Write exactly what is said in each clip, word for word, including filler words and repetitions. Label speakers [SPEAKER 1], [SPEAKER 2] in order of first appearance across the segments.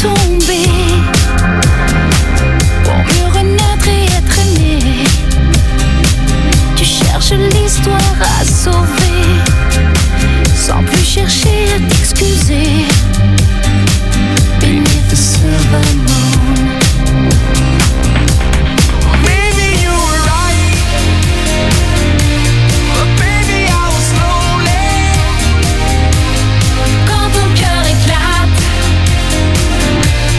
[SPEAKER 1] tomber pour mieux renaître et être aimé. Tu cherches l'histoire à sauver sans plus chercher à t'excuser. Beneath the silver moon.
[SPEAKER 2] Maybe you were right, but baby I was lonely.
[SPEAKER 1] Quand ton cœur éclate,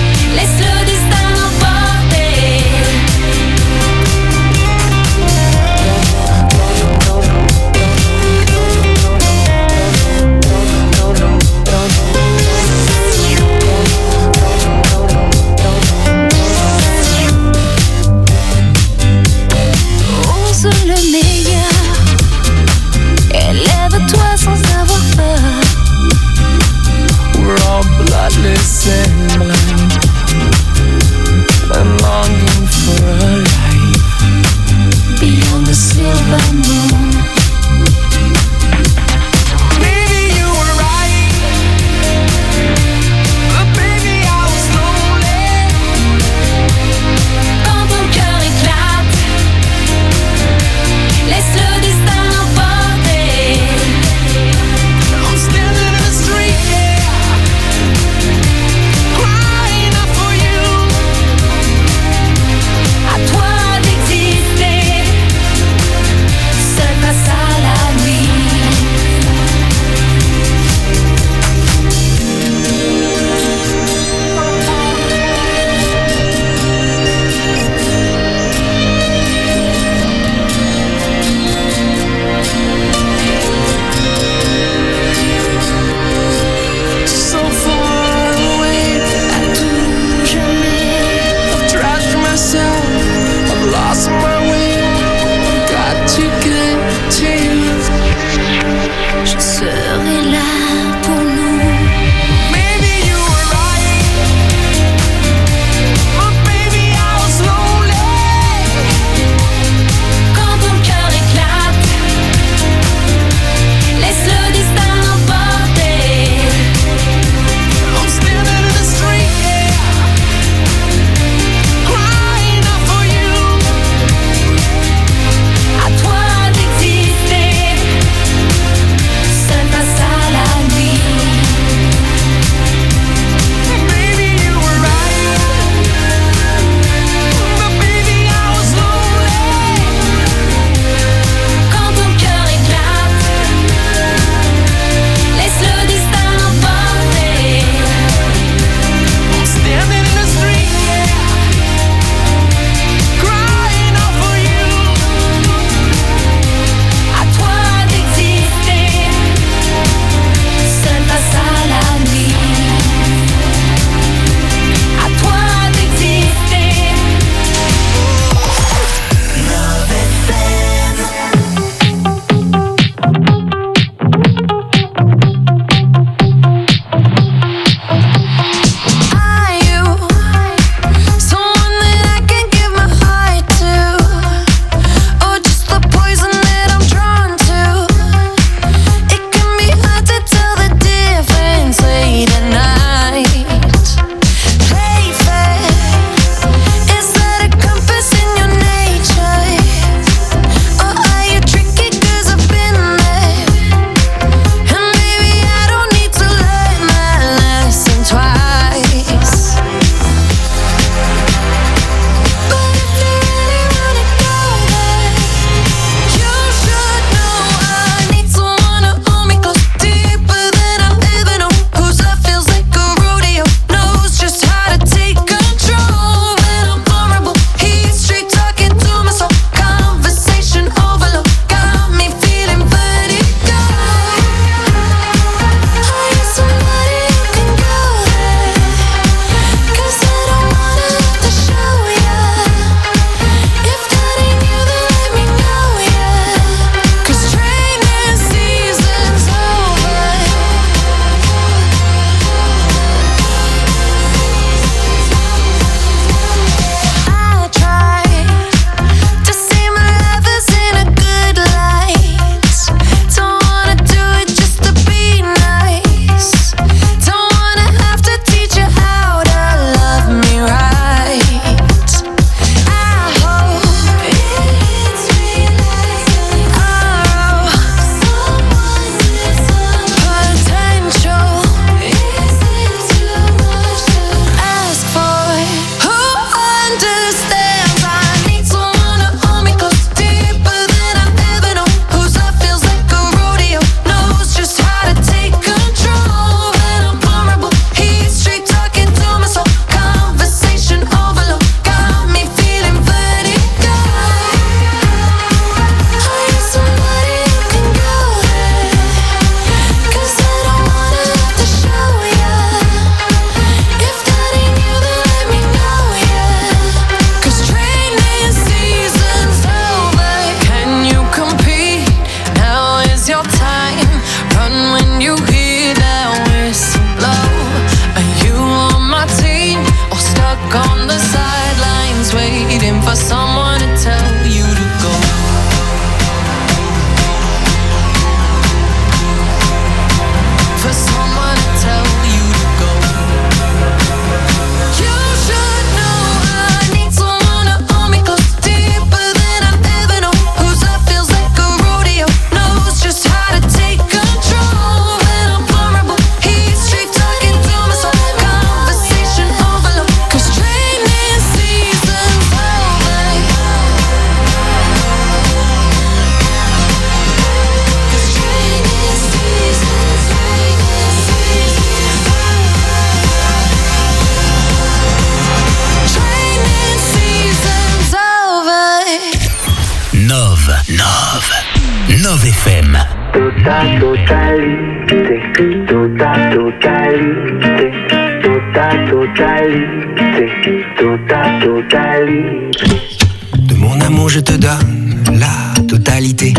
[SPEAKER 3] F M.
[SPEAKER 4] Total, totalité, total, totalité, total, totalité, total, totalité.
[SPEAKER 5] De mon amour je te donne la totalité.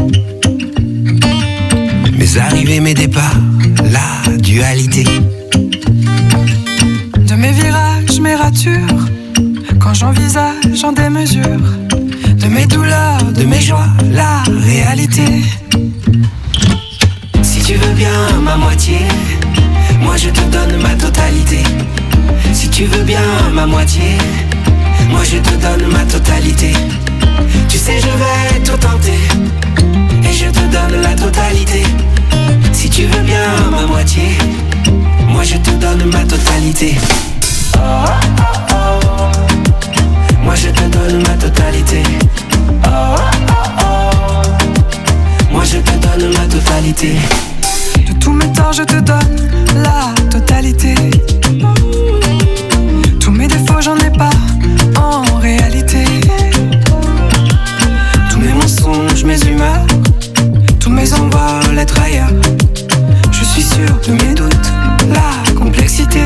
[SPEAKER 5] Mes arrivées, mes départs, la dualité.
[SPEAKER 6] De mes virages, mes ratures, quand j'envisage en démesure. De mes douleurs, de mes joies, la réalité.
[SPEAKER 5] Si tu veux bien ma moitié, moi je te donne ma totalité. Si tu veux bien ma moitié, moi je te donne ma totalité. Tu sais je vais tout tenter, et je te donne la totalité. Si tu veux bien ma moitié, moi je te donne ma totalité. Oh, oh, oh, oh. Moi je te donne ma totalité. Oh, oh, oh. Moi je te donne ma totalité.
[SPEAKER 6] De tous mes torts je te donne la totalité. Tous mes défauts j'en ai pas en réalité. Tous mes mensonges, mes humeurs, tous mes envols, être ailleurs. Je suis sûr de mes doutes, la complexité.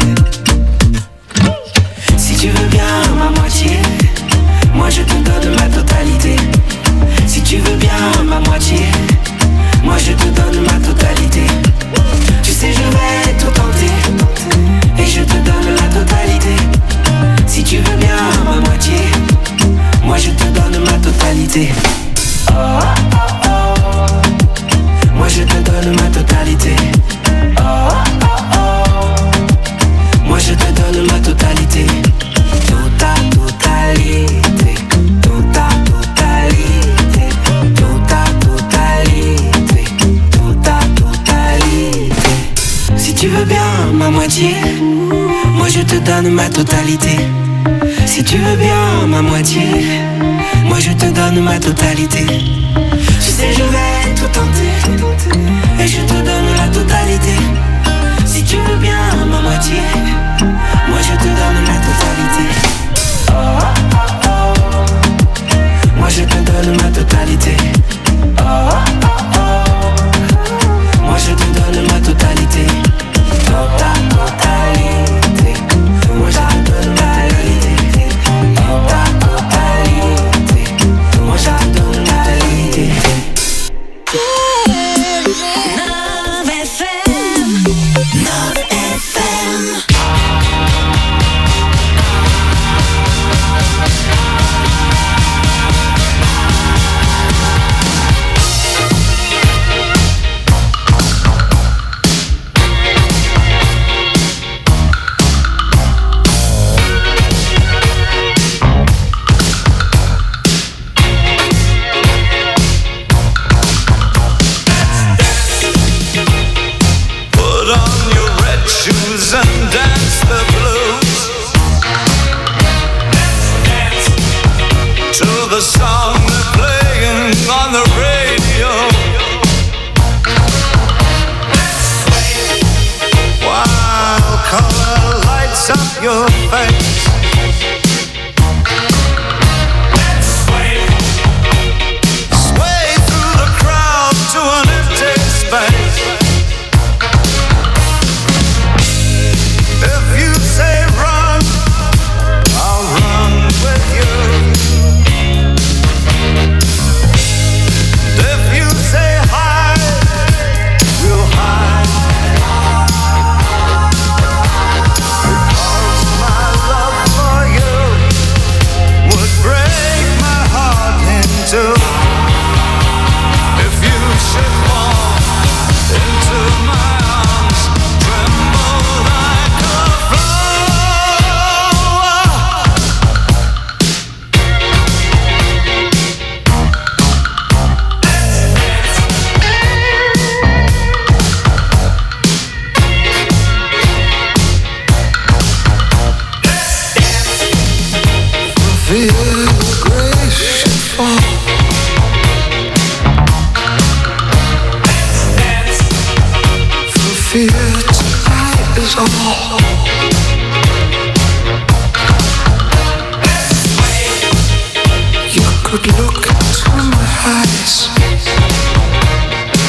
[SPEAKER 6] Si tu veux bien ma moitié, moi je te donne ma totalité. Si tu veux bien ma moitié, moi je te donne ma totalité. Tu sais je vais tout tenter, et je te donne la totalité. Si tu veux bien ma moitié, moi je te donne ma totalité. Oh, oh, oh. Moi je te donne ma totalité. Oh, oh, oh. Moi je te donne ma totalité. Tota totalité, tota totalité, tota totalité, tota totalité. Si tu veux bien ma moitié, moi je te donne ma totalité. Si tu veux bien ma moitié, moi je te donne ma totalité. Tu sais je vais tout tenter, et je te donne la totalité. Si tu veux bien ma moitié, moi je te donne ma totalité. Oh, oh, oh. Moi je te donne ma totalité. Oh, oh, oh. Moi je te donne ma totalité. Tota totalité. Moi je te donne ma totalité. Tota totalité. Moi je te donne ma totalité.
[SPEAKER 1] neuf F M, neuf F M.
[SPEAKER 2] Your face. Sway. Sway through the crowd to an empty space. If you say run, I'll run with you. If you say hide, we'll hide. If you should fall into my arms, tremble like a flower. Feel the grace should fall. Fear tonight is all. You could look into my eyes.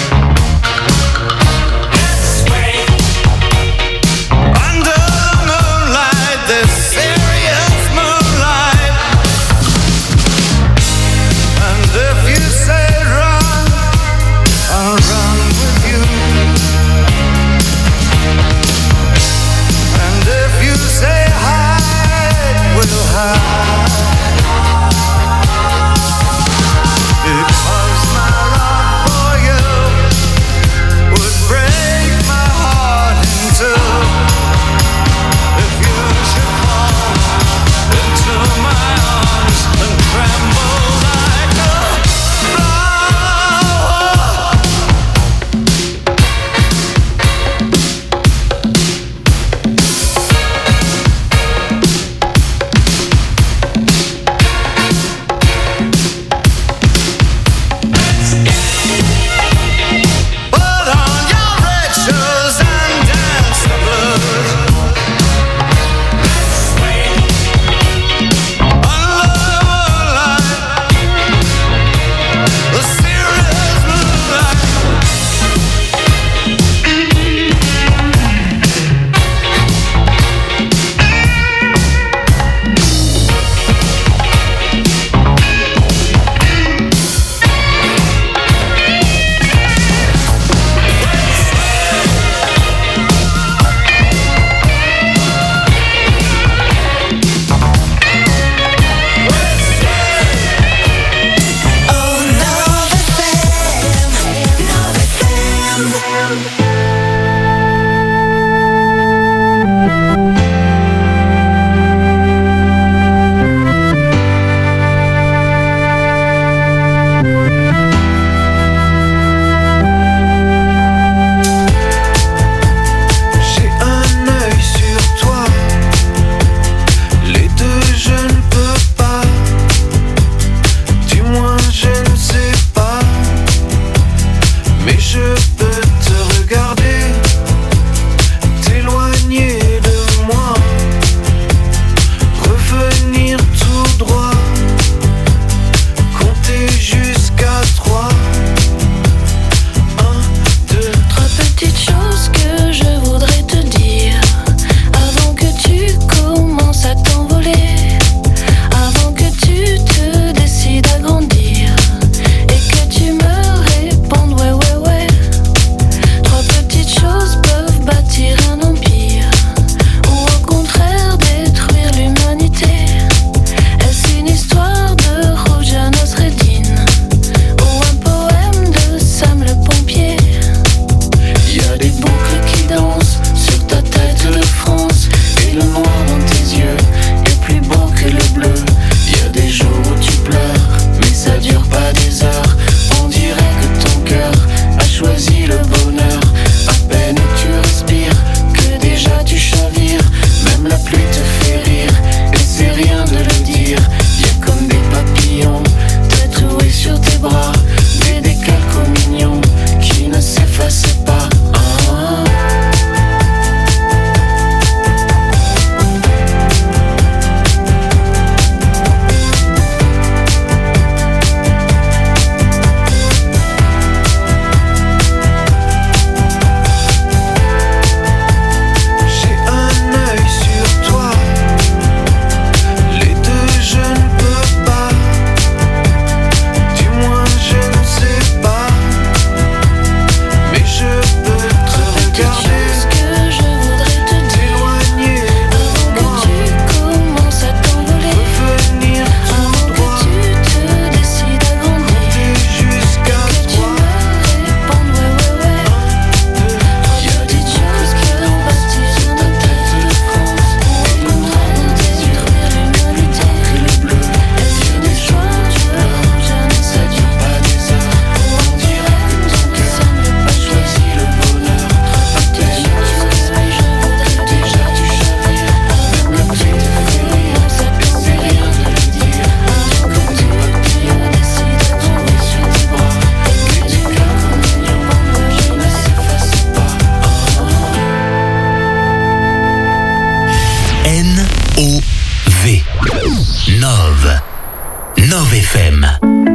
[SPEAKER 3] O V. Nove. Nove F M.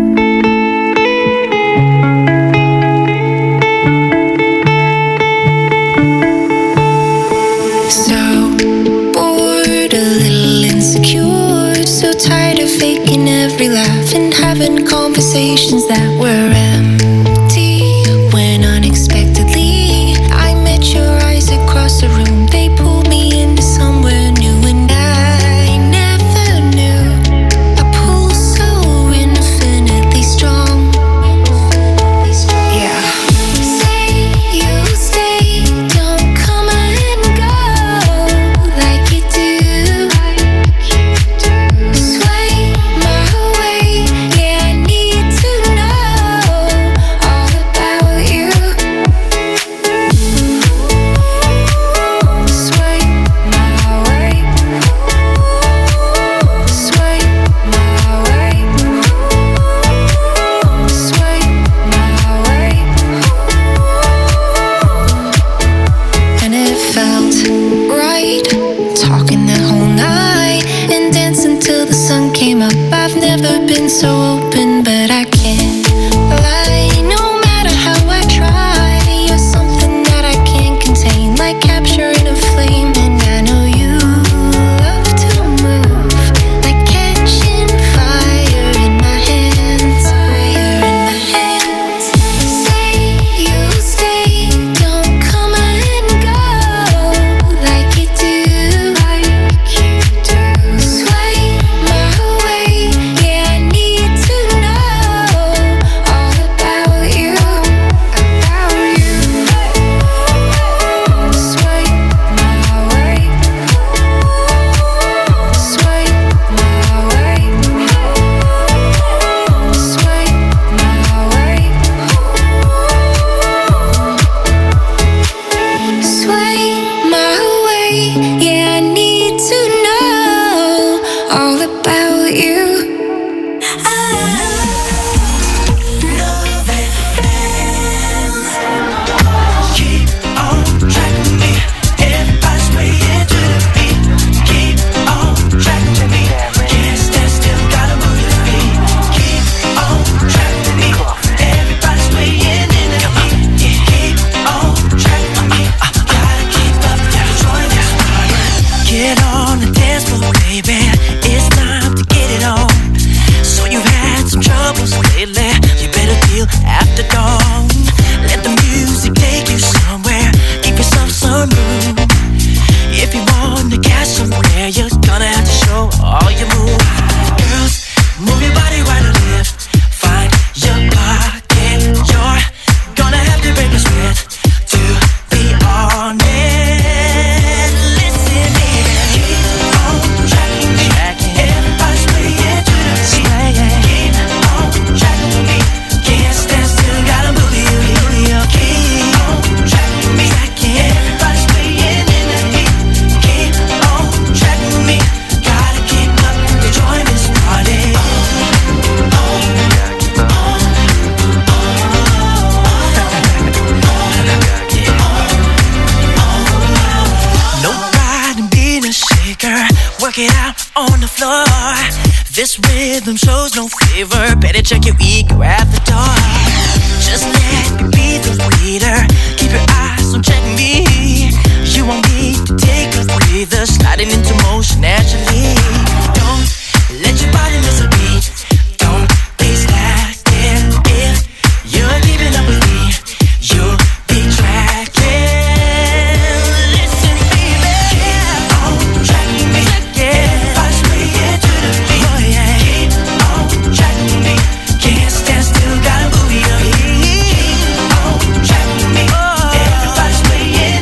[SPEAKER 1] So bored, a little insecure, so tired of faking every laugh and having conversations that were empty. When unexpectedly I met your eyes across the room, they pulled me into somewhere new, and I never knew a pull so infinitely strong. Yeah. Say you stay, don't come and go like you do. Sway my way, yeah, I need to know all about you. Sway my way, sway my way, sway my way. And it felt right, talking the whole night and dancing till the sun came up. I've never been so open, but I can't lie. No matter how I try, you're something that I can't contain, like capturing a flame. And I know you love to move, like catching fire in my hands. Fire in my hands. Say you stay, don't come and go like you do. Like you do. Sway my way, yeah, I need to know all about you. About you. Sway my way, sway my way, sway my way, sway my way, yeah, I need to know all about you.
[SPEAKER 6] Keep on track with me. Everybody's swaying to the beat. Keep on track with me. Can't stand still, gotta move your feet. Keep on track with me. Everybody's swaying in the heat. Yeah, keep on track with me. Gotta keep up, gotta join this party. Get on the dance floor, baby. It's time to get it on. So you've had some troubles lately. You better deal after dawn. Let the music take you somewhere. Give yourself some room. If you want to catch somewhere, you're gonna have to show all your moves. Girls, move your body right or left. Find your pocket. You're gonna have to break a sweat to be on it. Listen, baby. Keep on tracking me. Everybody's swaying to the beat. Keep on tracking me. Can't stand still, gotta move you. Keep on tracking me. Everybody's swaying in the heat. Keep on tracking me. Gotta keep up to join this party. No pride in being a shaker. Work it out on the floor. This rhythm shows no favor. Better check your ego at the door. Just let me be the leader. Keep your eyes on check me. You won't need to take a breather. Sliding into motion naturally. Don't let your body miss a beat. Don't be slacking. If you're keeping up with me, you'll be tracking. Listen, baby. Keep on tracking me. Everybody's swaying to the beat. Oh, yeah. Keep on tracking me. Can't stand still, gotta move your feet. Keep on tracking me. Everybody's swaying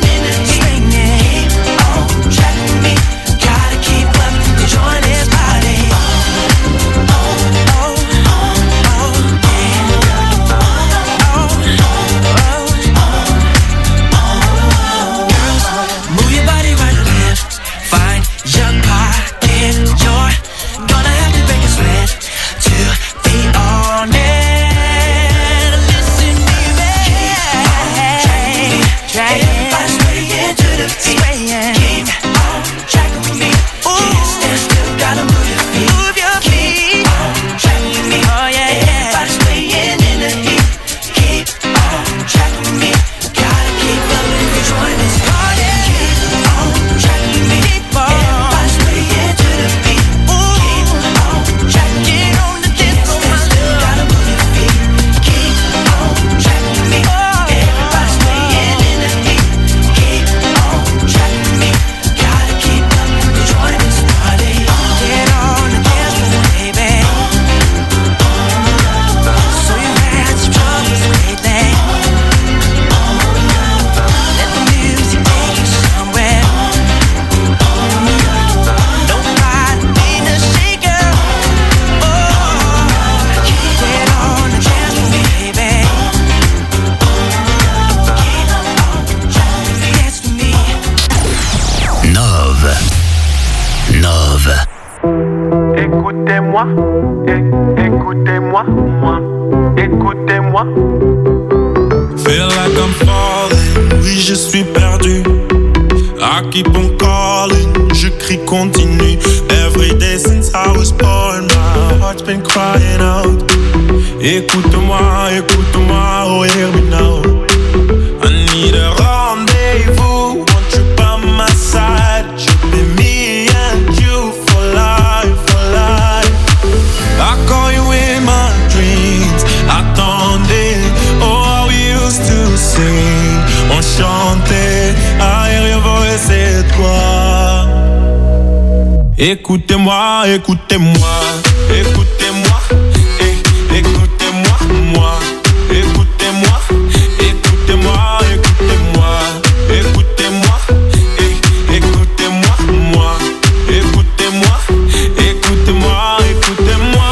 [SPEAKER 2] écoutez-moi, é- écoutez-moi, moi, écoutez-moi.
[SPEAKER 7] Feel like I'm falling, oui je suis perdu. I keep on calling, je crie continue. Every day since I was born, my heart's been crying out. Écoute-moi, écoute-moi, oh hear me now. I need a rendezvous, want you by my side. Should be me and you for life, for life. I call you in my dreams, attendez. Oh, how we used to sing, on chantait. I hear your voice, c'est toi. Écoutez-moi, écoutez-moi, écoutez-moi, é- écoutez-moi, moi, écoutez-moi, écoutez-moi, écoutez-moi, écoutez-moi, é- écoutez-moi, moi, écoutez-moi, écoutez-moi, écoutez-moi,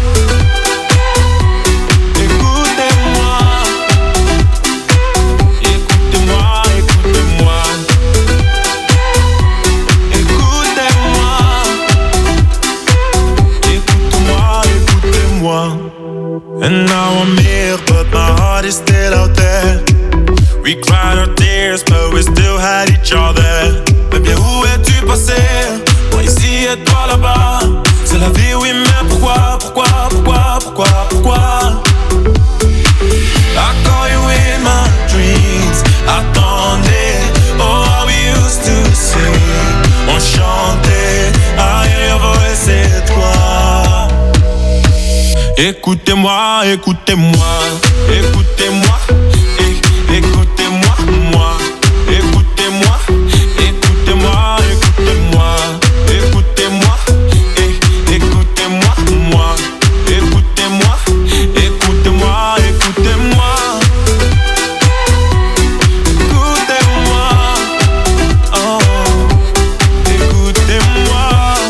[SPEAKER 7] écoutez-moi, écoutez-moi, écoutez-moi, écoutez-moi, écoutez-moi. And now I'm here, but my heart is still out there. We cried our tears, but we still had each other. Mais bien où es-tu passé? Moi ici et toi là-bas. C'est la vie, oui, mais pourquoi, pourquoi, pourquoi, pourquoi, pourquoi? I call you in my dreams, attendez. Oh, how we used to sing, on chantait. I hear your voice, c'est toi. Écoutez-moi, écoutez-moi, écoutez-moi, é- écoutez-moi, moi, écoutez-moi, écoutez-moi, écoutez-moi, écoutez-moi, é- écoutez-moi, moi, écoutez-moi, écoutez-moi, écoutez-moi, écoutez-moi, oh, écoutez-moi,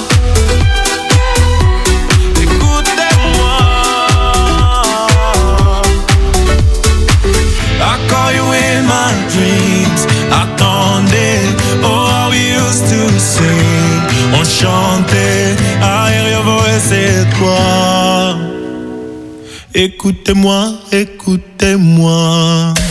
[SPEAKER 7] écoutez-moi. I call you in my dreams, attendez. Oh, how we used to sing, on chantait. I hear your voice, c'est toi. Écoutez-moi, écoutez-moi.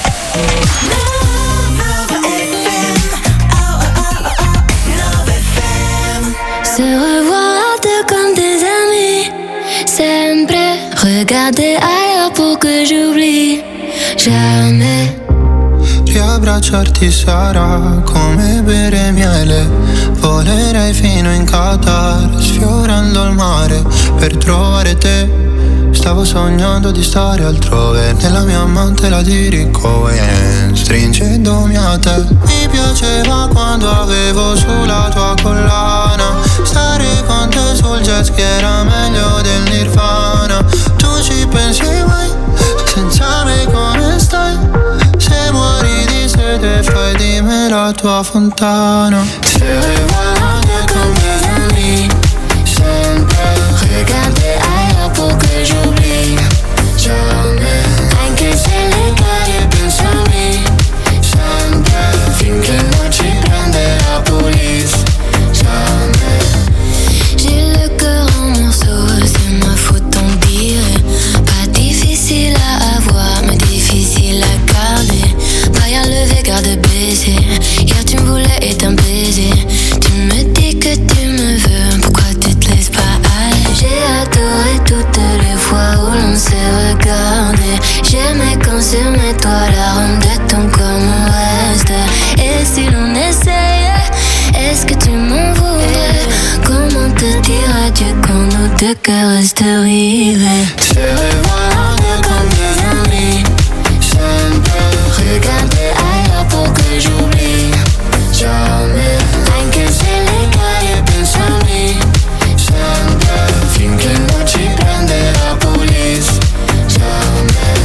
[SPEAKER 1] Se revoir à deux comme des amis, sempre regarder ailleurs pour que j'oublie jamais.
[SPEAKER 8] Riabbracciarti sarà come bere miele. Volerei fino in Qatar, sfiorando il mare per trovare te. Stavo sognando di stare altrove, nella mia amante la dirigo e stringendomi a te. Mi piaceva quando avevo sulla tua collana, stare con te sul jet ski era meglio del Nirvana. Tu ci pensi mai, senza me come stai? Se muori di sete fai di me la tua fontana. Se revois comme des amis, sempre regarder ailleurs pour que j'oublie jamais. Anche se le cade penso a me, sempre finché non ci prende la police, jamais. J'ai le cœur en morceaux, c'est ma faute on dirait. Pas difficile à avoir, mais difficile à garder. Pas à lever, garde baisser. Hier tu me voulais et t'un baiser. Tu me dis que tu me veux, pourquoi tu te laisses pas aller? J'ai adoré toutes les fois où l'on s'est regardé. J'aimais quand sur mes toits l'arôme de ton corps me reste. Et si l'on essayait, est-ce que tu m'en voudrais? Comment te dire adieu quand nos deux cœurs restent rivés? Se revoir comme des amis, sempre regarder ailleurs pour que j'oublie jamais. Anche se le cade penso a me, sempre finché non ci prende la police, jamais.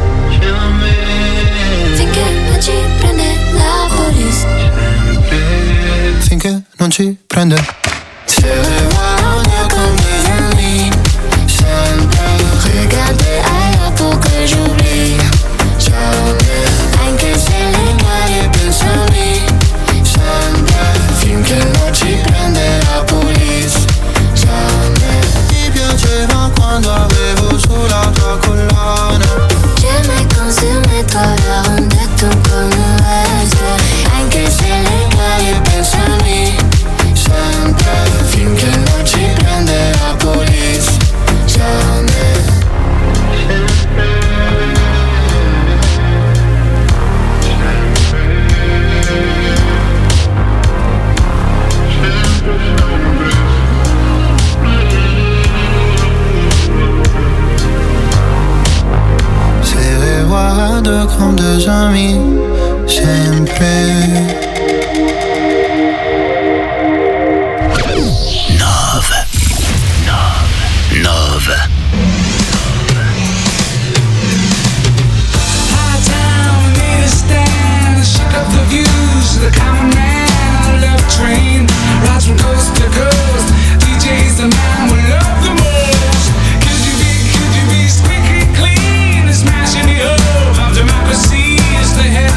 [SPEAKER 8] Finché non ci prende la police, Finché non ci prende.
[SPEAKER 1] se revoir comme des amis, sempre regarder ailleurs pour que
[SPEAKER 8] Scusami sempre.
[SPEAKER 3] Nove. Nove. Nove.
[SPEAKER 6] High town, made a stand, shook up the views, the common man, our love train, rides from coast to coast, D J's the man we love the most. Could you be, could you be squeaky clean, smashing the hope of democracy is the head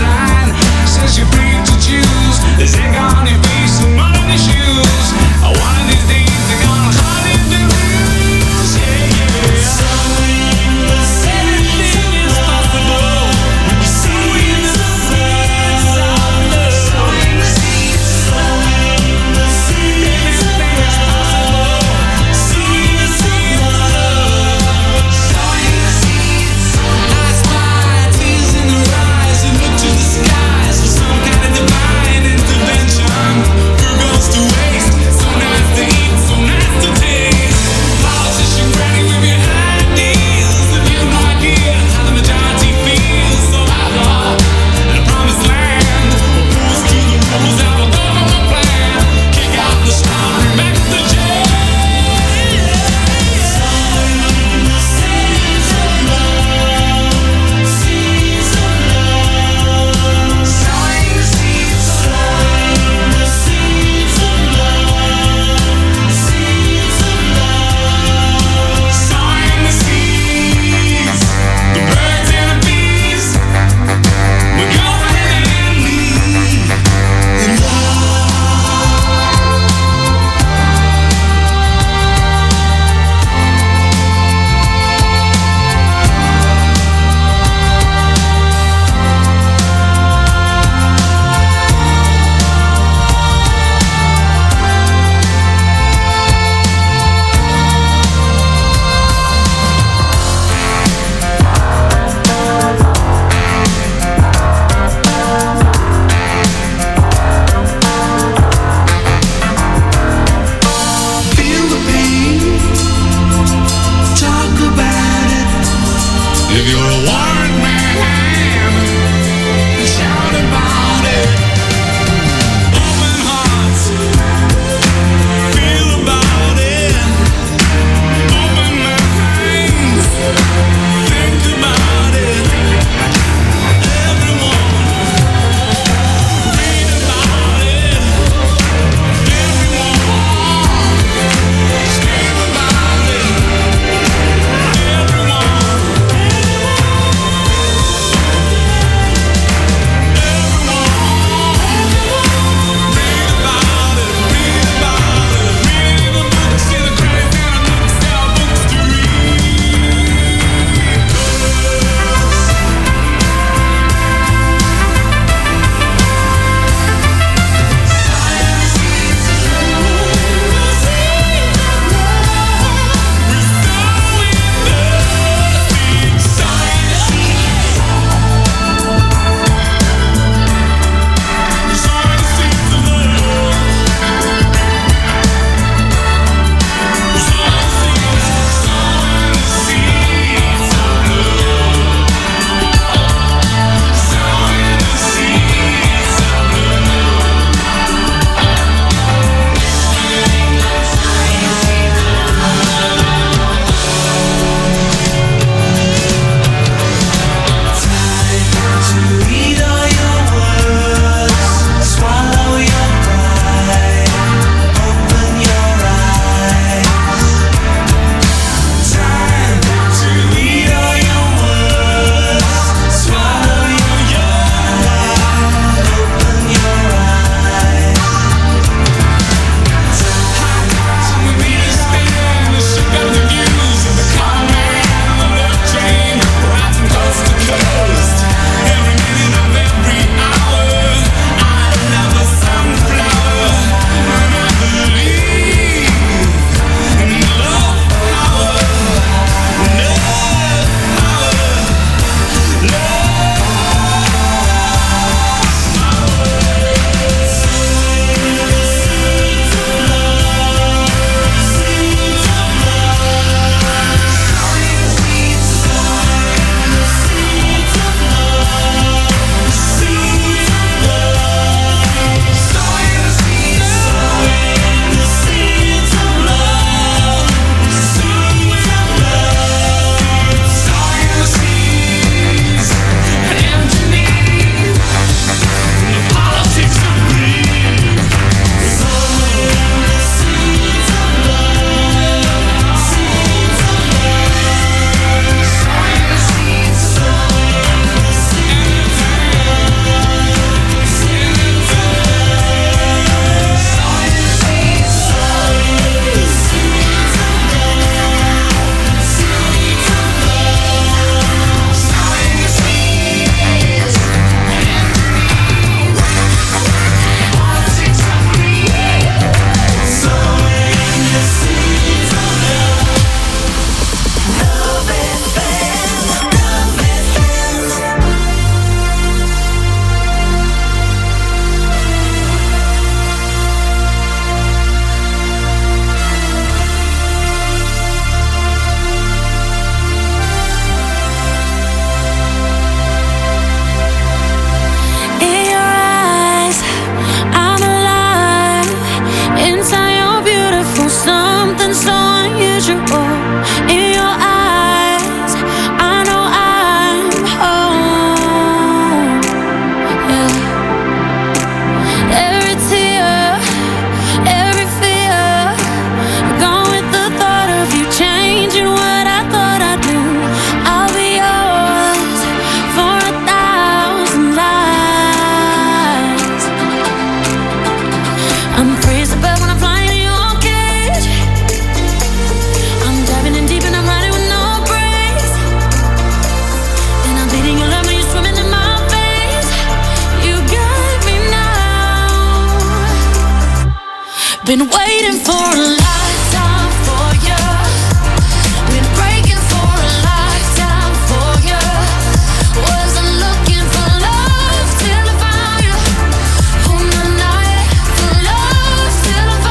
[SPEAKER 1] Been waiting for a lifetime for you. Been breaking for a lifetime for you. Wasn't looking for love till I found you. On the night for love till I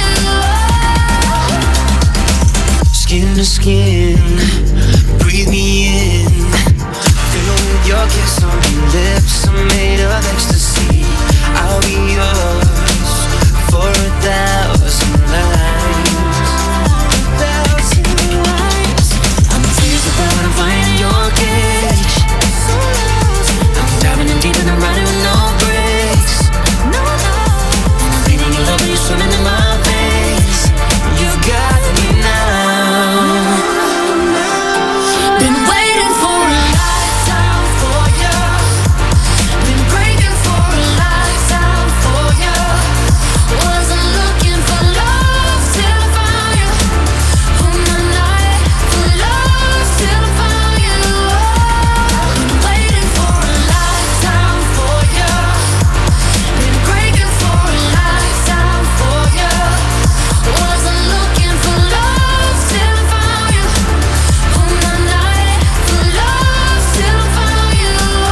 [SPEAKER 1] found you.
[SPEAKER 5] Skin to skin, breathe me in. Fill with your kiss on your lips. I'm made of ecstasy. I'll be yours for a thousand lives. A thousand lives. I'm tears about I'm finding your cage. I'm diving in deep and I'm riding with no brakes. No, no. And I'm bleeding in love when you're swimming in my veins. You got me now.
[SPEAKER 1] Been waiting for a lifetime for you. Been breaking for a lifetime for you. Wasn't looking for love till I found you. On the night for love till I found you. Been waiting for a lifetime for you. Been breaking for a lifetime for you. Wasn't looking for love till I found you. On the night for love till I found you.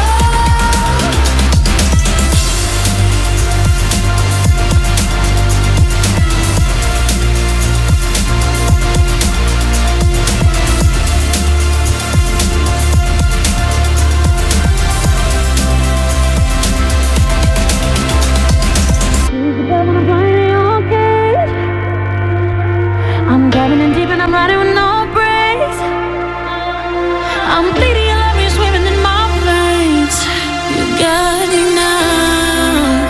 [SPEAKER 1] I'm diving in deep and I'm riding with no brakes. I'm bleeding in love, you're swimming in my veins. You got me now.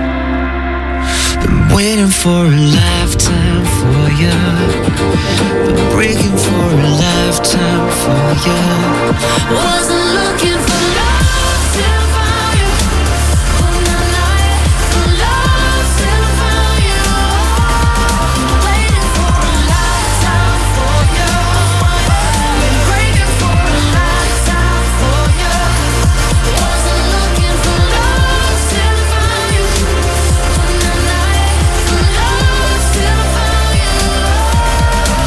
[SPEAKER 5] Been waiting for a lifetime for you. Been breaking for a lifetime for you.
[SPEAKER 1] Wasn't looking for love till I found you. On the night for love till I found you. Waiting for a lifetime for you. Been breaking for a lifetime for you. Wasn't looking for love till I found you. On the night for love till I found you.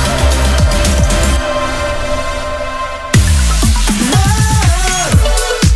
[SPEAKER 1] Love.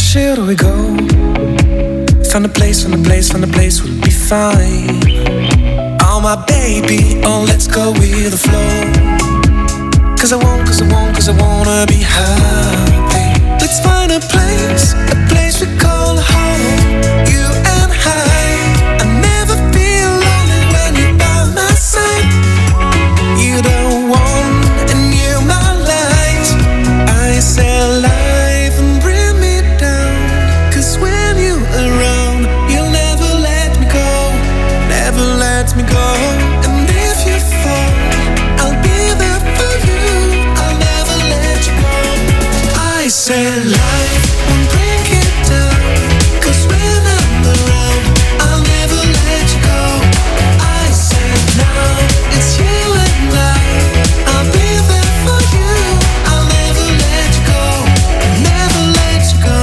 [SPEAKER 5] should we go? Find a place, find a place, find a place would be fine. Oh my baby, oh let's go with the flow. Cause I won't, cause I won't, cause I wanna be happy. Let's find a place, a place we call home. You and I, I never feel lonely when you're by my side. You don't want and you're my light. I say life and bring me down. Cause when you're around, you'll never let me go. Never let me go. And if you fall, I'll be there for you. I'll never let you go. I say life won't bring it down. Cause when I'm around, I'll never let you go. I say now, it's you and I. I'll be there for you. I'll never let you go. Never let you go.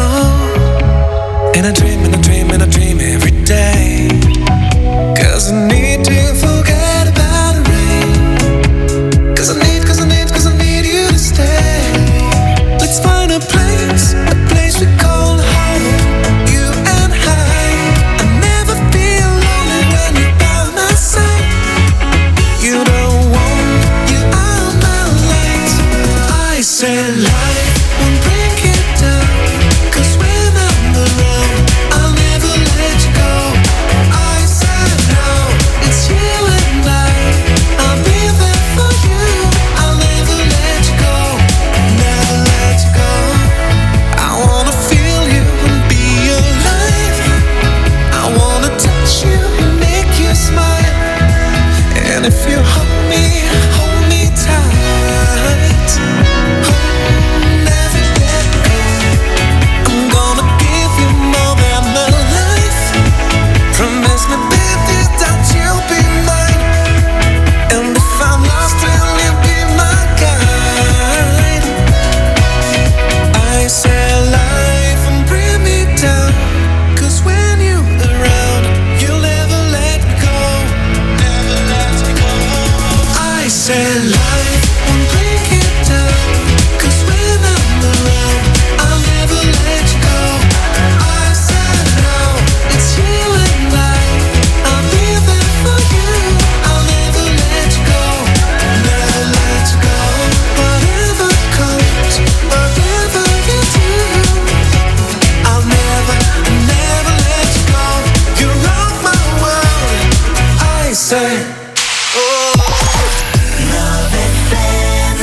[SPEAKER 5] And I dream, and I dream, and I dream every day. Cause I need to forget about the rain. Cause I need, cause I need, cause I need you to stay. Let's find a place, a place we call home. You and I, I never feel lonely when you're by my side. You don't want, you are my light. I say life won't break it down. Cause when I'm around, I'll never let you go. I said no, it's you and I. I'll be there for you. I'll never let you go. Never let you go. I wanna feel you and be alive. I wanna touch you and make you smile. And if you hold me, hold me tight. Never let go. I'm gonna give you more than my life. Promise me, baby, that you'll be mine. And if I'm lost, will you be my guide? I say life and bring me down. Cause when you're around, you'll never let me go. Never let me go. I say life won't break it down. Cause when I'm around, I'll never let you go. I said no, it's you and I. I'll be there for you. I'll never let you go. Never let you go. Whatever comes, whatever you do, I'll never, never let you go. You're all my world. I say, oh. Love F M.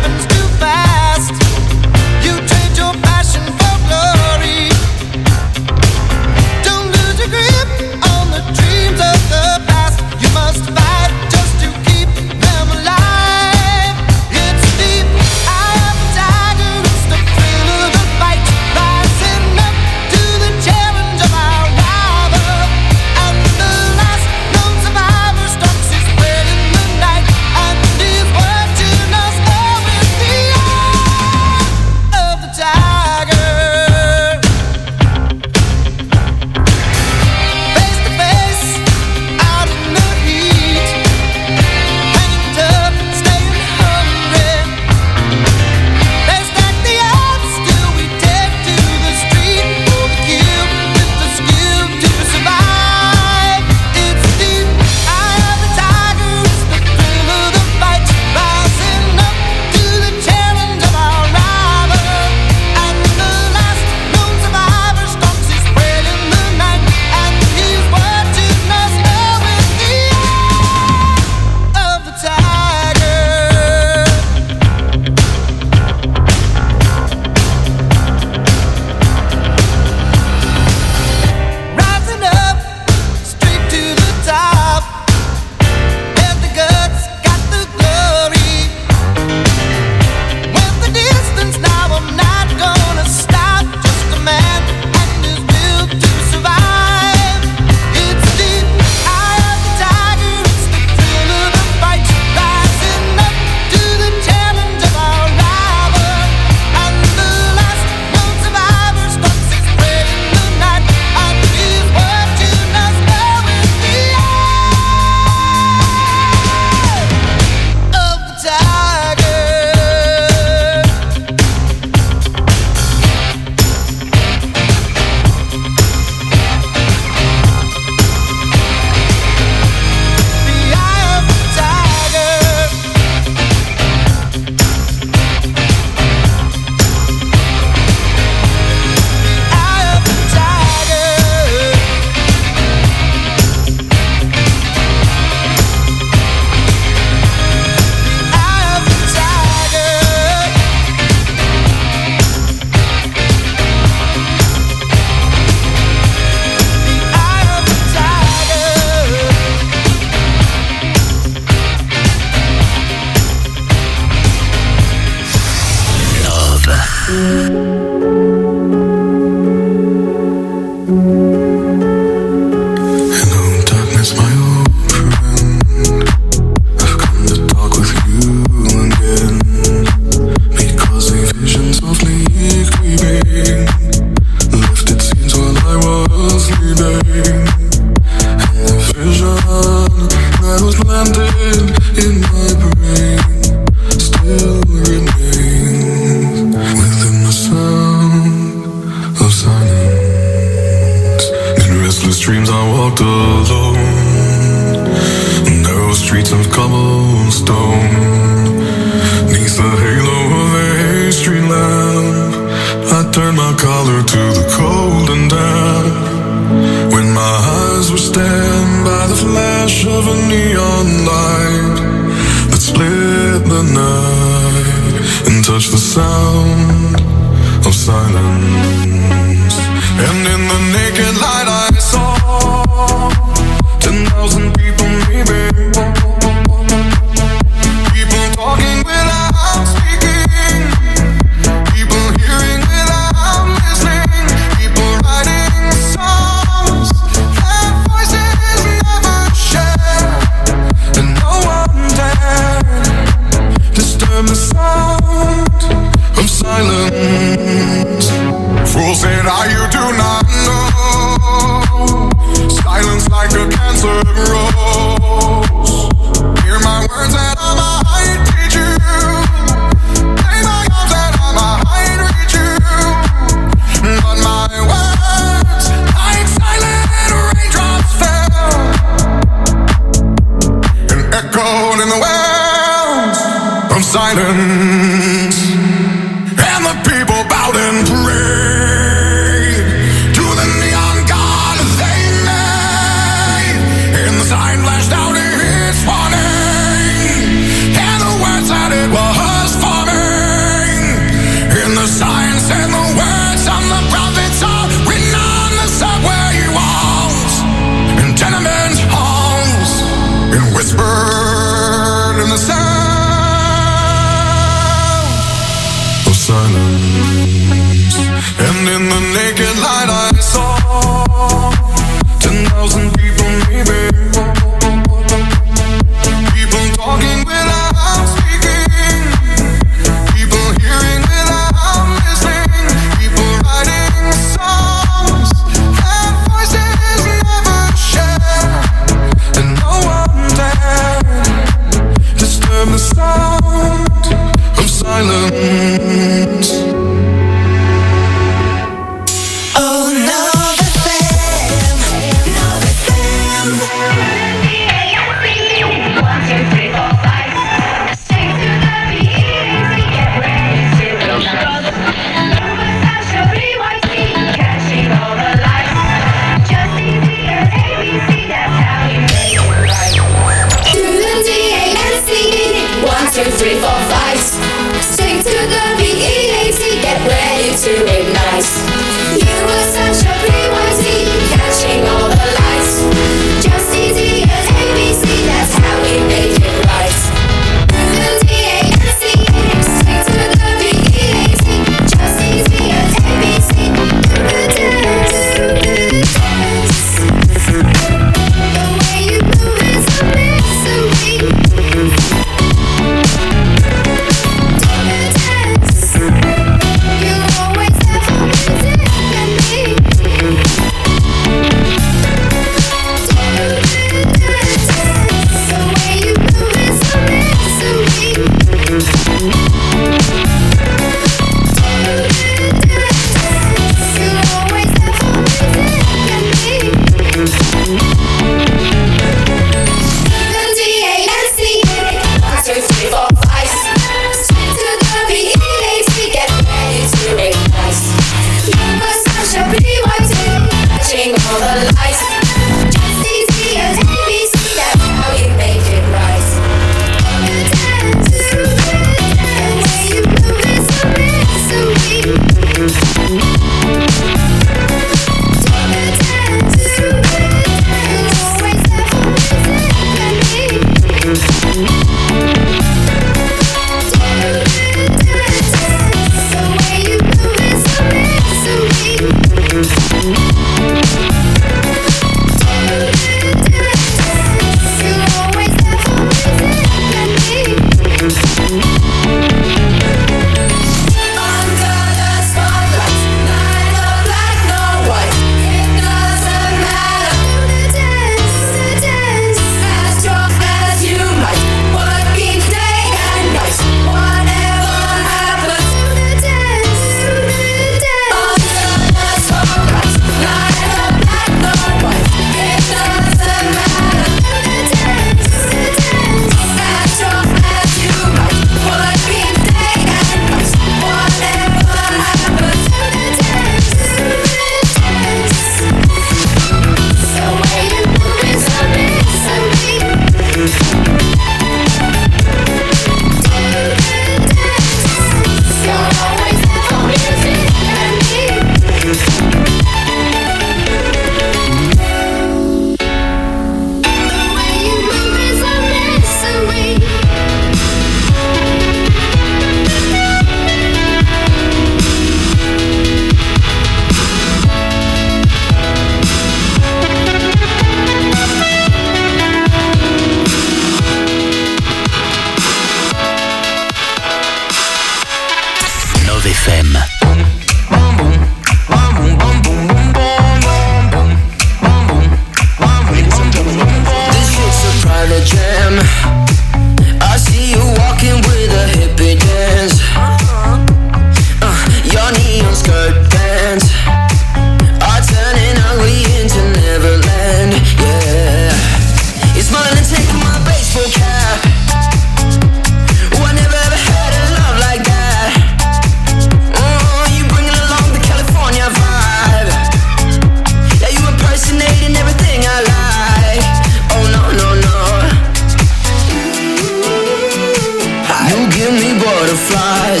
[SPEAKER 9] butterflies.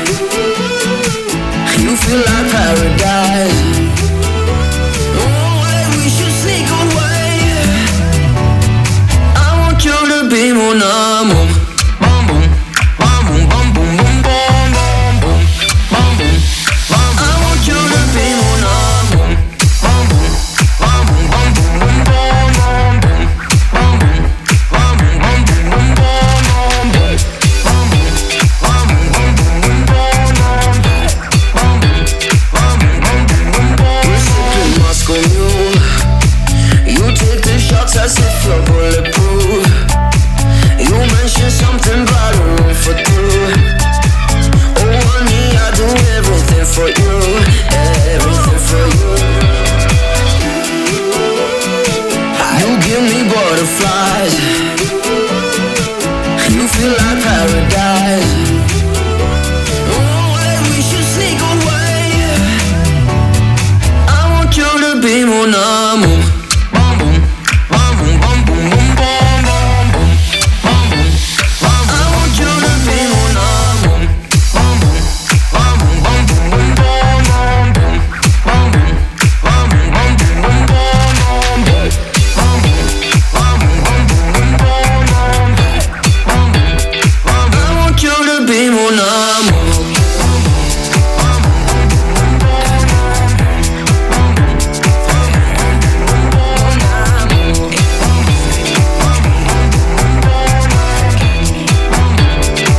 [SPEAKER 9] You feel like paradise. Oh, wait, we should sneak away. I want you to be mon amour. Bum boom, bum boom, bum boom, boom, boom, boom, boom, bum boom, bum. I want you to be mon amour. Bum boom, bum boom, bum boom, boom, boom, boom, boom, bum boom, bum boom, bum boom, boom, boom, boom, bum boom, bum boom, bum boom, boom, boom, bum boom, bum boom, bum boom, boom, boom. We're sipping Moscow Mule. You take the shots as if you're bulletproof. You mentioned something about a room for two. Oh honey, I do everything for you, everything for you. You give me butterflies. You feel like paradise. Oh, wait, we should sneak away. I want you to be mon amour.